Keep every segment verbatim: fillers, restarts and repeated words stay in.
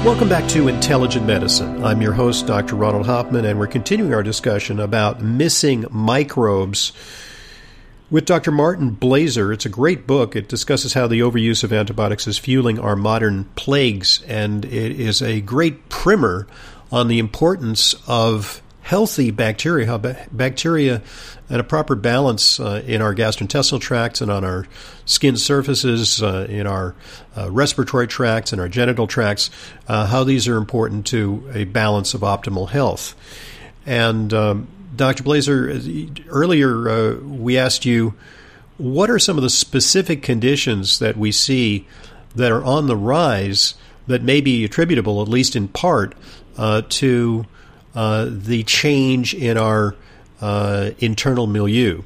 Welcome back to Intelligent Medicine. I'm your host, Doctor Ronald Hoffman, and we're continuing our discussion about missing microbes with Doctor Martin Blaser. It's a great book. It discusses how the overuse of antibiotics is fueling our modern plagues, and it is a great primer on the importance of healthy bacteria, how ba- bacteria and a proper balance uh, in our gastrointestinal tracts and on our skin surfaces, uh, in our uh, respiratory tracts and our genital tracts, uh, how these are important to a balance of optimal health. And um, Doctor Blaser, earlier uh, we asked you, what are some of the specific conditions that we see that are on the rise that may be attributable, at least in part, uh, to uh, the change in our uh, internal milieu?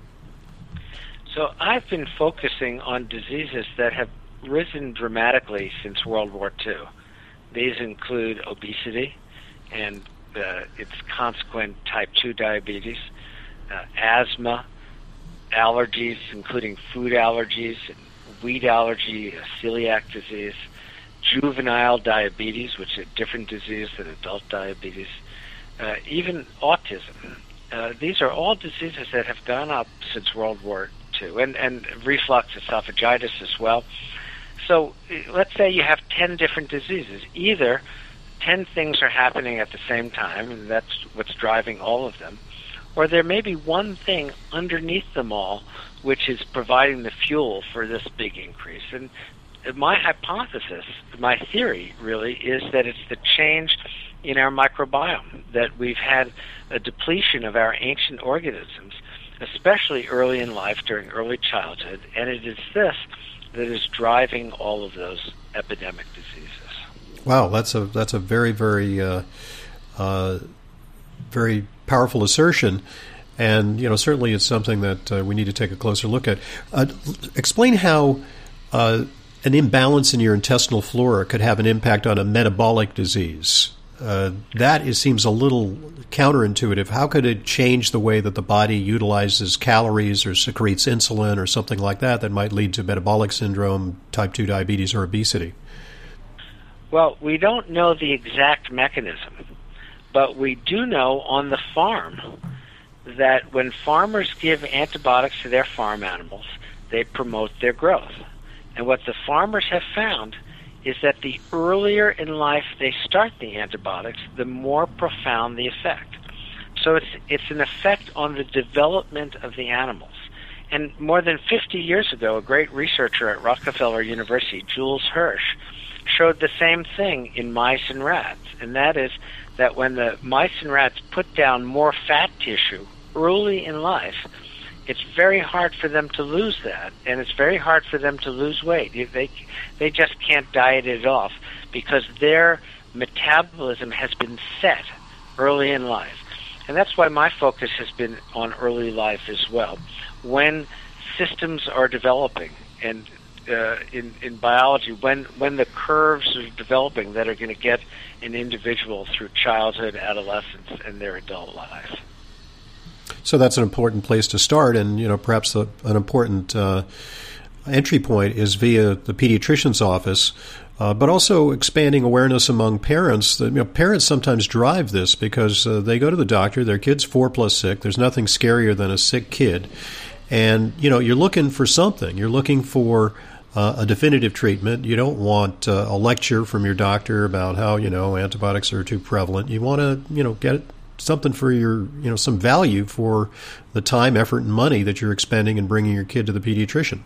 So I've been focusing on diseases that have risen dramatically since World War Two. These include obesity and uh, its consequent type two diabetes, uh, asthma, allergies, including food allergies, and wheat allergy, celiac disease, juvenile diabetes, which is a different disease than adult diabetes, uh, even autism. Uh, these are all diseases that have gone up since World War Two, and, and reflux esophagitis as well. So let's say you have ten different diseases. Either ten things are happening at the same time, and that's what's driving all of them, or there may be one thing underneath them all which is providing the fuel for this big increase. And my hypothesis, my theory really, is that it's the change in our microbiome, that we've had a depletion of our ancient organisms, especially early in life during early childhood, and it is this that is driving all of those epidemic diseases. Wow, that's a that's a very very uh, uh, very powerful assertion, and you know certainly it's something that uh, we need to take a closer look at. Uh, explain how uh, an imbalance in your intestinal flora could have an impact on a metabolic disease. Uh, that is, seems a little counterintuitive. How could it change the way that the body utilizes calories or secretes insulin or something like that that might lead to metabolic syndrome, type two diabetes, or obesity? Well, we don't know the exact mechanism, but we do know on the farm that when farmers give antibiotics to their farm animals, they promote their growth. And what the farmers have found is that the earlier in life they start the antibiotics, the more profound the effect. So it's it's an effect on the development of the animals. And more than fifty years ago, a great researcher at Rockefeller University, Jules Hirsch, showed the same thing in mice and rats, and that is that when the mice and rats put down more fat tissue early in life, it's very hard for them to lose that, and it's very hard for them to lose weight. They they just can't diet it off because their metabolism has been set early in life. And that's why my focus has been on early life as well. When systems are developing, and uh, in, in biology, when, when the curves are developing that are going to get an individual through childhood, adolescence, and their adult life. So that's an important place to start, and you know perhaps the, an important uh, entry point is via the pediatrician's office, uh, but also expanding awareness among parents. That you know, parents sometimes drive this because uh, they go to the doctor, their kid's four plus sick. There's nothing scarier than a sick kid, and you know you're looking for something. You're looking for uh, a definitive treatment. You don't want uh, a lecture from your doctor about how you know antibiotics are too prevalent. You want to you know get something for your, you know, some value for the time, effort, and money that you're expending in bringing your kid to the pediatrician.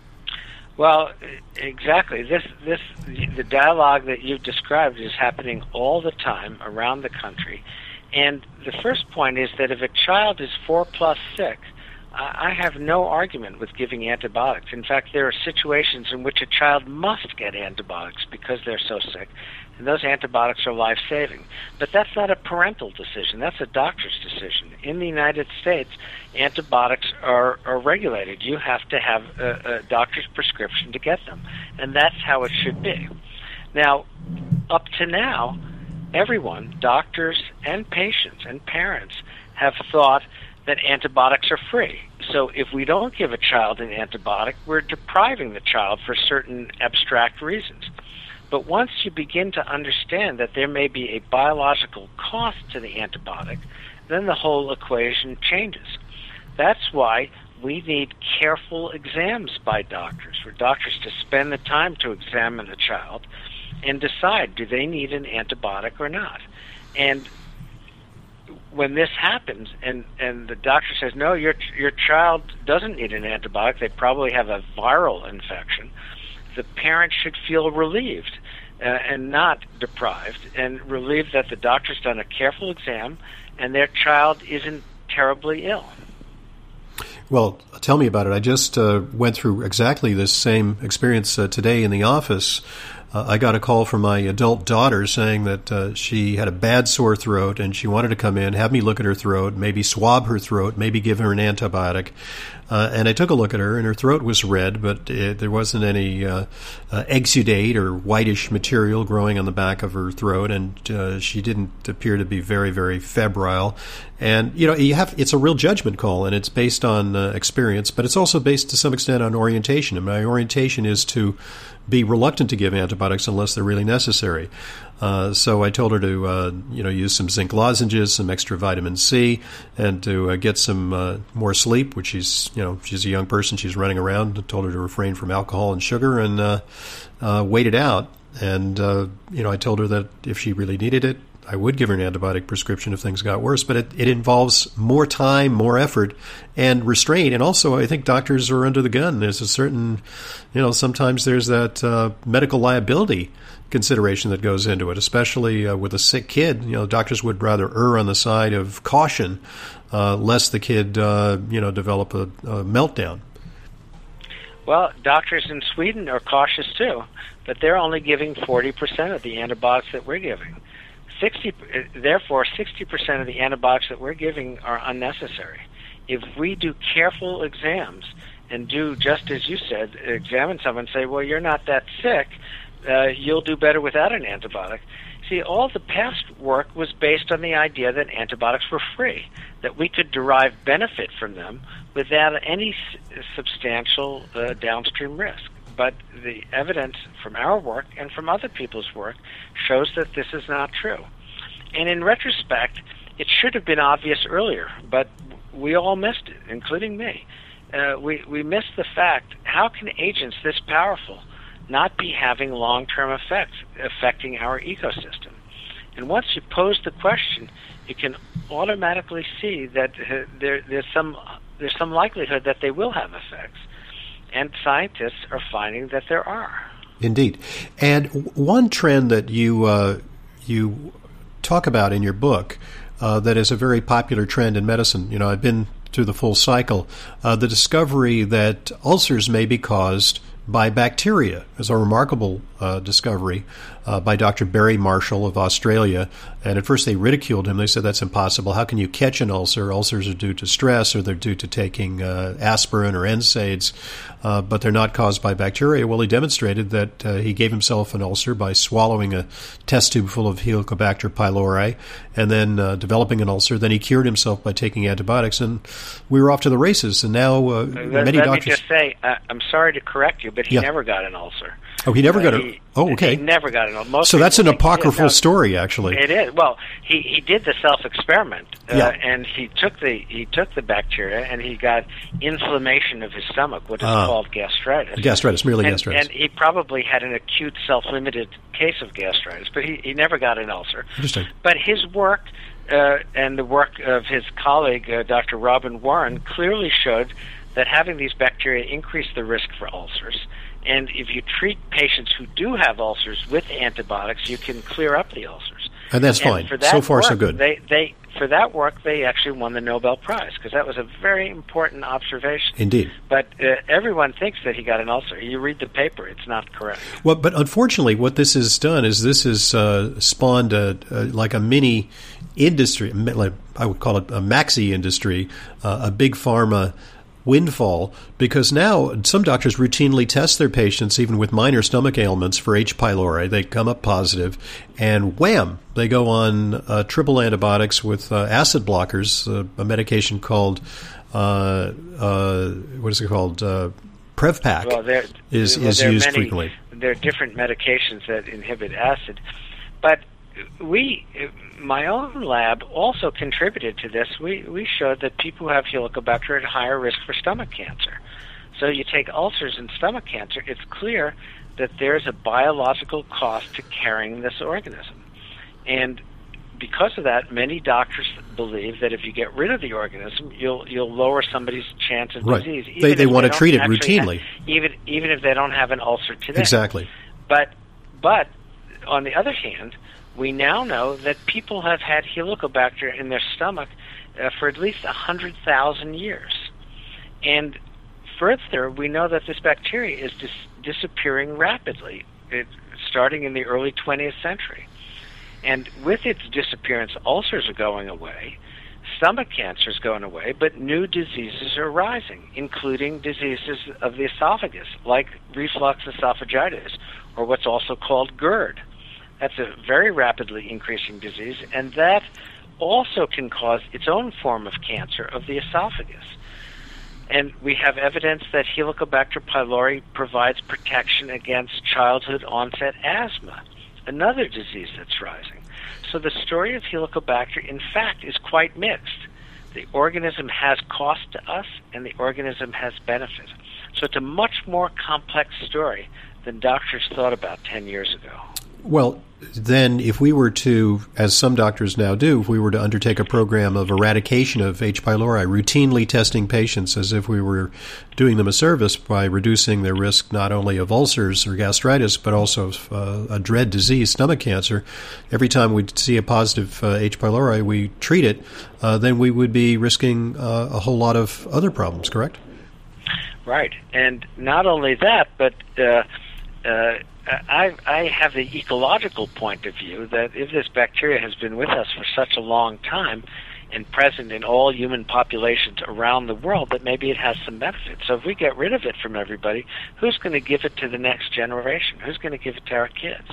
Well, exactly. This, this, the dialogue that you've described is happening all the time around the country. And the first point is that if a child is four plus sick, I have no argument with giving antibiotics. In fact, there are situations in which a child must get antibiotics because they're so sick, and those antibiotics are life-saving. But that's not a parental decision. That's a doctor's decision. In the United States, antibiotics are, are regulated. You have to have a, a doctor's prescription to get them, and that's how it should be. Now, up to now, everyone, doctors and patients and parents, have thought that antibiotics are free. So if we don't give a child an antibiotic, we're depriving the child for certain abstract reasons. But once you begin to understand that there may be a biological cost to the antibiotic, then the whole equation changes. That's why we need careful exams by doctors, for doctors to spend the time to examine a child and decide, do they need an antibiotic or not? And when this happens and, and the doctor says, no, your your child doesn't need an antibiotic, they probably have a viral infection, the parent should feel relieved uh, and not deprived, and relieved that the doctor's done a careful exam and their child isn't terribly ill. Well, tell me about it. I just uh, went through exactly this same experience uh, today in the office. Uh, I got a call from my adult daughter saying that uh, she had a bad sore throat and she wanted to come in, have me look at her throat, maybe swab her throat, maybe give her an antibiotic. Uh, and I took a look at her, and her throat was red, but it, there wasn't any uh, uh, exudate or whitish material growing on the back of her throat, and uh, she didn't appear to be very, very febrile. And you know, you have it's a real judgment call, and it's based on uh, experience, but it's also based to some extent on orientation. And my orientation is to be reluctant to give antibiotics unless they're really necessary. Uh, so I told her to, uh, you know, use some zinc lozenges, some extra vitamin C, and to uh, get some uh, more sleep, which she's, you know, she's a young person. She's running around. I told her to refrain from alcohol and sugar and uh, uh, wait it out. And, uh, you know, I told her that if she really needed it, I would give her an antibiotic prescription if things got worse, but it, it involves more time, more effort, and restraint. And also, I think doctors are under the gun. There's a certain, you know, sometimes there's that uh, medical liability consideration that goes into it, especially uh, with a sick kid. You know, doctors would rather err on the side of caution, uh, lest the kid, uh, you know, develop a, a meltdown. Well, doctors in Sweden are cautious too, but they're only giving forty percent of the antibiotics that we're giving. sixty, therefore, sixty percent of the antibiotics that we're giving are unnecessary. If we do careful exams and do just as you said, examine someone and say, well, you're not that sick, uh, you'll do better without an antibiotic. See, all the past work was based on the idea that antibiotics were free, that we could derive benefit from them without any s- substantial uh, downstream risk. But the evidence from our work and from other people's work shows that this is not true. And in retrospect, it should have been obvious earlier, but we all missed it, including me. Uh, we, we missed the fact, how can agents this powerful not be having long-term effects affecting our ecosystem? And once you pose the question, you can automatically see that uh, there, there's some there's some likelihood that they will have effects. And scientists are finding that there are. Indeed. And one trend that you uh, you talk about in your book uh, that is a very popular trend in medicine, you know, I've been through the full cycle, uh, the discovery that ulcers may be caused by bacteria is a remarkable uh, discovery uh, by Doctor Barry Marshall of Australia. And at first they ridiculed him. They said, that's impossible. How can you catch an ulcer? Ulcers are due to stress, or they're due to taking uh, aspirin or N SAIDs, uh, but they're not caused by bacteria. Well, he demonstrated that uh, he gave himself an ulcer by swallowing a test tube full of Helicobacter pylori and then uh, developing an ulcer. Then he cured himself by taking antibiotics, and we were off to the races. And now uh, let, many let doctors... me just say, uh, I'm sorry to correct you, but he yeah. never got an ulcer. Oh, he never uh, got a... He, oh, okay. He never got an ulcer. Most so that's an apocryphal no, story, actually. It is. Well, he, he did the self-experiment, uh, yeah. and he took the he took the bacteria, and he got inflammation of his stomach, what is uh, called gastritis. Gastritis, merely and, gastritis. And he probably had an acute self-limited case of gastritis, but he, he never got an ulcer. Interesting. But his work uh, and the work of his colleague, uh, Doctor Robin Warren, clearly showed that having these bacteria increase the risk for ulcers. And if you treat patients who do have ulcers with antibiotics, you can clear up the ulcers. And that's and fine. For that so far, work, so good. They, they, for that work, they actually won the Nobel Prize, because that was a very important observation. Indeed. But uh, everyone thinks that he got an ulcer. You read the paper, it's not correct. Well, but unfortunately, what this has done is this has uh, spawned a, a, like a mini industry, like I would call it a maxi industry, uh, a big pharma windfall, because now some doctors routinely test their patients, even with minor stomach ailments, for H. pylori. They come up positive, and wham, they go on uh, triple antibiotics with uh, acid blockers, uh, a medication called, uh, uh, what is it called, uh, Prevpac well, there, is, well, is there used many, frequently. There are different medications that inhibit acid. But we, my own lab also contributed to this. We, we showed that people who have Helicobacter are at higher risk for stomach cancer. So you take ulcers and stomach cancer, it's clear that there's a biological cost to carrying this organism. And because of that, many doctors believe that if you get rid of the organism, you'll you'll lower somebody's chance of right. disease. They they want to treat it routinely, have, even even if they don't have an ulcer today. Exactly. But but on the other hand, we now know that people have had Helicobacter in their stomach uh, for at least a hundred thousand years, and further, we know that this bacteria is dis- disappearing rapidly, it, starting in the early twentieth century. And with its disappearance, ulcers are going away, stomach cancer is going away, but new diseases are rising, including diseases of the esophagus, like reflux esophagitis, or what's also called GERD. That's a very rapidly increasing disease, and that also can cause its own form of cancer of the esophagus. And we have evidence that Helicobacter pylori provides protection against childhood-onset asthma, another disease that's rising. So the story of Helicobacter, in fact, is quite mixed. The organism has cost to us, and the organism has benefit. So it's a much more complex story than doctors thought about ten years ago. Well, then if we were to, as some doctors now do, if we were to undertake a program of eradication of H. pylori, routinely testing patients as if we were doing them a service by reducing their risk not only of ulcers or gastritis, but also of uh, a dread disease, stomach cancer, every time we see a positive uh, H. pylori, we treat it, uh, then we would be risking uh, a whole lot of other problems, correct? Right. And not only that, but uh, uh, I, I have the ecological point of view that if this bacteria has been with us for such a long time and present in all human populations around the world, that maybe it has some benefit. So if we get rid of it from everybody, who's going to give it to the next generation? Who's going to give it to our kids?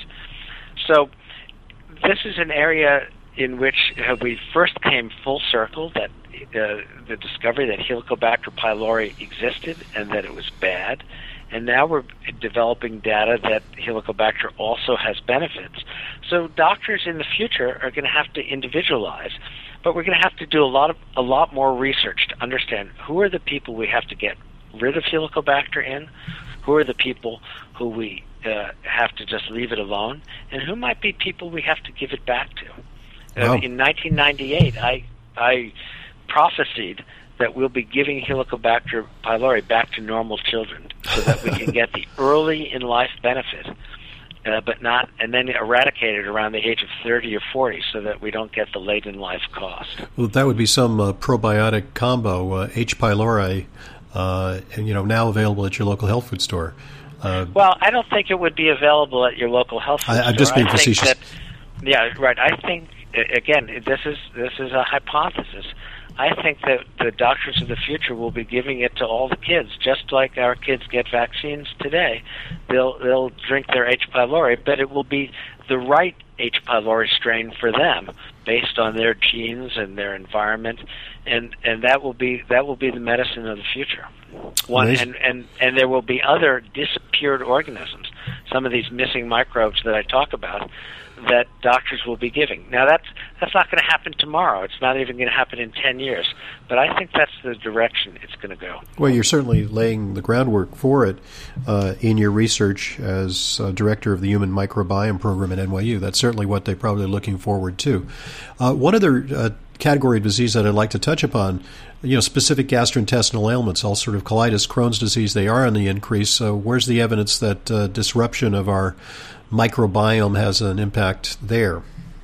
So this is an area in which uh, we first came full circle, that uh, the discovery that Helicobacter pylori existed and that it was bad. And now we're developing data that Helicobacter also has benefits. So doctors in the future are going to have to individualize, but we're going to have to do a lot of a lot more research to understand who are the people we have to get rid of Helicobacter in, who are the people who we uh, have to just leave it alone, and who might be people we have to give it back to. Wow. Uh, in nineteen ninety-eight, I I prophesied that we'll be giving Helicobacter pylori back to normal children so that we can get the early in life benefit, uh, but not, and then eradicate it around the age of thirty or forty so that we don't get the late in life cost. Well, that would be some uh, probiotic combo, uh, H. pylori, uh, and, you know, now available at your local health food store. Uh, well, I don't think it would be available at your local health food I, store. I'm just being I think facetious. that, yeah, right. I think, again, this is this is a hypothesis. I think that the doctors of the future will be giving it to all the kids, just like our kids get vaccines today. They'll they'll drink their H. pylori, but it will be the right H. pylori strain for them, based on their genes and their environment, and and that will be that will be the medicine of the future. One and, and and there will be other disappeared organisms, some of these missing microbes that I talk about, that doctors will be giving. Now, that's that's not going to happen tomorrow. It's not even going to happen in ten years. But I think that's the direction it's going to go. Well, you're certainly laying the groundwork for it uh, in your research as uh, director of the Human Microbiome Program at N Y U. That's certainly what they're probably looking forward to. Uh, one other uh, category of disease that I'd like to touch upon, you know, specific gastrointestinal ailments, ulcerative colitis, Crohn's disease, they are on the increase. So where's the evidence that uh, disruption of our microbiome has an impact there?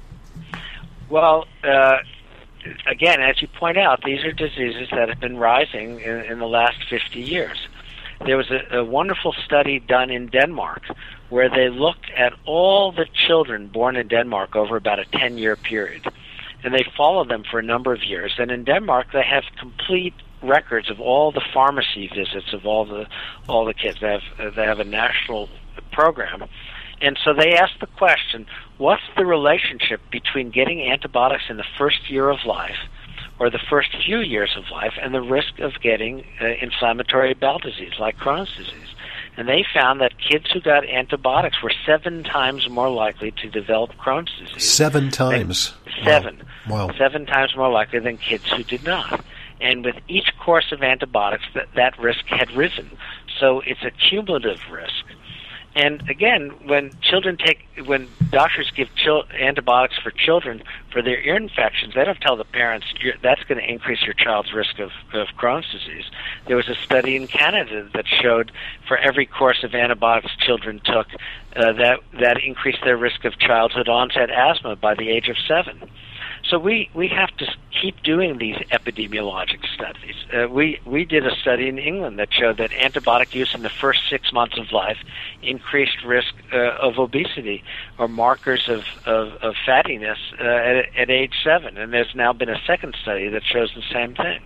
Well, uh, again, as you point out, these are diseases that have been rising in, in the last fifty years. There was a, a wonderful study done in Denmark where they looked at all the children born in Denmark over about a ten-year period, and they followed them for a number of years. And in Denmark, they have complete records of all the pharmacy visits of all the all the kids. They have they have a national program. And so they asked the question, what's the relationship between getting antibiotics in the first year of life, or the first few years of life, and the risk of getting uh, inflammatory bowel disease like Crohn's disease. And they found that kids who got antibiotics were seven times more likely to develop Crohn's disease. Seven times? Seven. Wow. Wow. Seven times more likely than kids who did not. And with each course of antibiotics, that, that risk had risen. So it's a cumulative risk. And again, when children take, when doctors give chil- antibiotics for children for their ear infections, they don't tell the parents that's going to increase your child's risk of, of Crohn's disease. There was a study in Canada that showed for every course of antibiotics children took, uh, that that increased their risk of childhood onset asthma by the age of seven. So we, we have to keep doing these epidemiologic studies. Uh, we, we did a study in England that showed that antibiotic use in the first six months of life increased risk uh, of obesity or markers of, of, of fattiness uh, at, at age seven. And there's now been a second study that shows the same thing.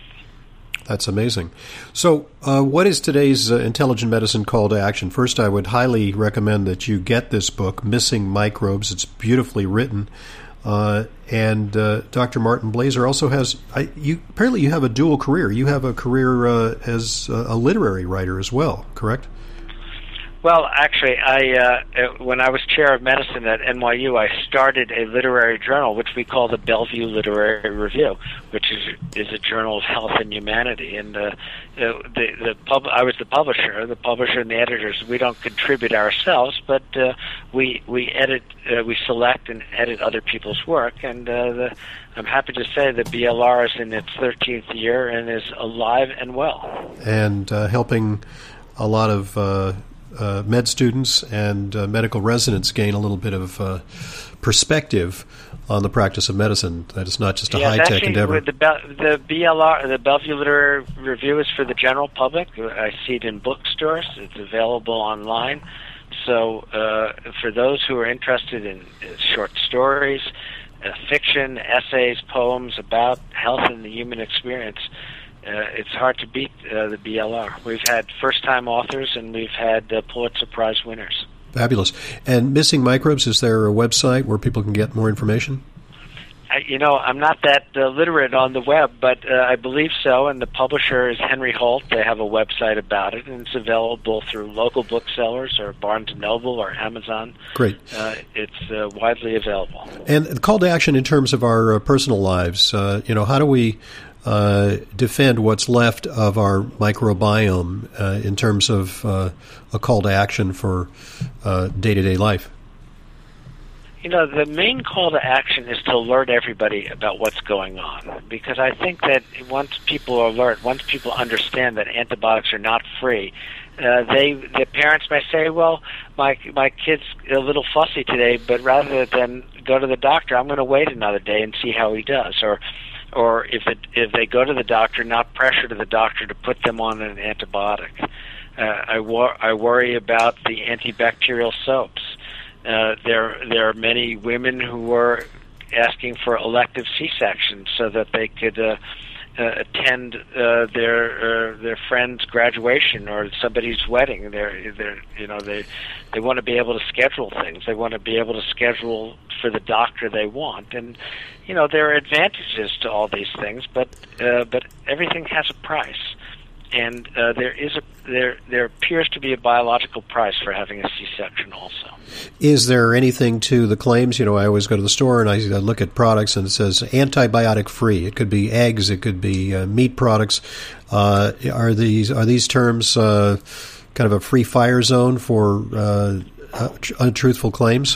That's amazing. So uh, what is today's uh, intelligent medicine call to action? First, I would highly recommend that you get this book, Missing Microbes. It's beautifully written. Uh, and uh, Doctor Martin Blaser also has, I, you apparently you have a dual career. You have a career uh, as a literary writer as well, correct? Well, actually, I uh, when I was chair of medicine at N Y U, I started a literary journal, which we call the Bellevue Literary Review, which is is a journal of health and humanity. And uh, the the pub, I was the publisher. The publisher and the editors, we don't contribute ourselves, but uh, we we edit, uh, we select and edit other people's work. And uh, the, I'm happy to say that B L R is in its thirteenth year and is alive and well, and uh, helping a lot of. Uh Uh, med students and uh, medical residents gain a little bit of uh, perspective on the practice of medicine. That it's not just a yes, high-tech actually, endeavor. The, Be- the B L R, the Bellevue Literary Review, is for the general public. I see it in bookstores. It's available online. So uh, for those who are interested in uh, short stories, uh, fiction, essays, poems about health and the human experience, Uh, it's hard to beat uh, the B L R. We've had first-time authors, and we've had uh, Pulitzer Prize winners. Fabulous. And Missing Microbes, is there a website where people can get more information? I, you know, I'm not that uh, literate on the web, but uh, I believe so, and the publisher is Henry Holt. They have a website about it, and it's available through local booksellers or Barnes and Noble or Amazon. Great. Uh, it's uh, widely available. And the call to action in terms of our uh, personal lives, uh, you know, how do we Uh, defend what's left of our microbiome uh, in terms of uh, a call to action for uh, day-to-day life? You know, the main call to action is to alert everybody about what's going on, because I think that once people are alert, once people understand that antibiotics are not free, uh, they the parents may say, well, my my kid's a little fussy today, but rather than go to the doctor, I'm going to wait another day and see how he does, or or if it, if they go to the doctor, not pressure to the doctor to put them on an antibiotic. Uh, I, wor- I worry about the antibacterial soaps. Uh, there there are many women who are asking for elective C-sections so that they could uh, uh, attend uh, their uh, their friend's graduation or somebody's wedding. They're, they're you know they they want to be able to schedule things. They want to be able to schedule for the doctor they want. And you know, there are advantages to all these things, but uh, but everything has a price, and uh, there is a there there appears to be a biological price for having a C-section also. Is there anything to the claims? You know, I always go to the store and I look at products and it says antibiotic free. It could be eggs, it could be uh, meat products. Uh, are these are these terms uh, kind of a free fire zone for uh, uh, untruthful claims?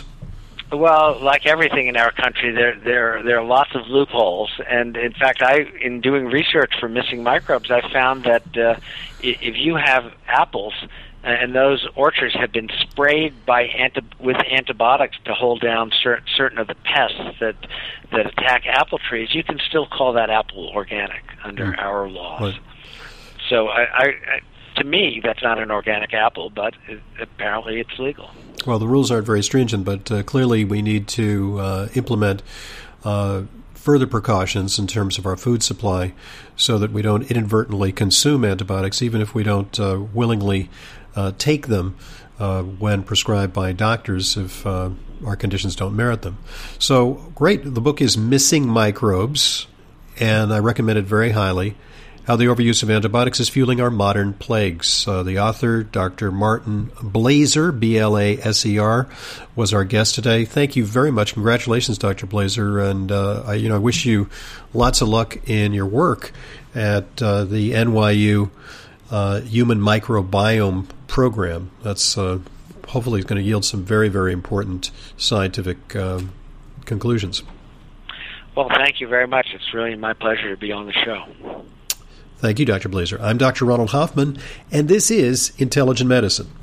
Well, like everything in our country, there there there are lots of loopholes, and in fact, I in doing research for Missing Microbes, I found that uh, if you have apples and those orchards have been sprayed by anti- with antibiotics to hold down cer- certain of the pests that that attack apple trees, you can still call that apple organic under mm. our laws. Right. So, I, I, I, to me, that's not an organic apple, but it, apparently it's legal. Well, the rules aren't very stringent, but uh, clearly we need to uh, implement uh, further precautions in terms of our food supply so that we don't inadvertently consume antibiotics, even if we don't uh, willingly uh, take them uh, when prescribed by doctors if uh, our conditions don't merit them. So, great. The book is Missing Microbes. and I recommend it very highly, How the Overuse of Antibiotics is Fueling Our Modern Plagues. Uh, the author, Doctor Martin Blaser, B L A S E R, was our guest today. Thank you very much. Congratulations, Doctor Blaser, and uh, I, you know, I wish you lots of luck in your work at uh, the N Y U uh, Human Microbiome Program. That's uh, hopefully going to yield some very, very important scientific uh, conclusions. Well, thank you very much. It's really my pleasure to be on the show. Thank you, Doctor Blaser. I'm Doctor Ronald Hoffman, and this is Intelligent Medicine.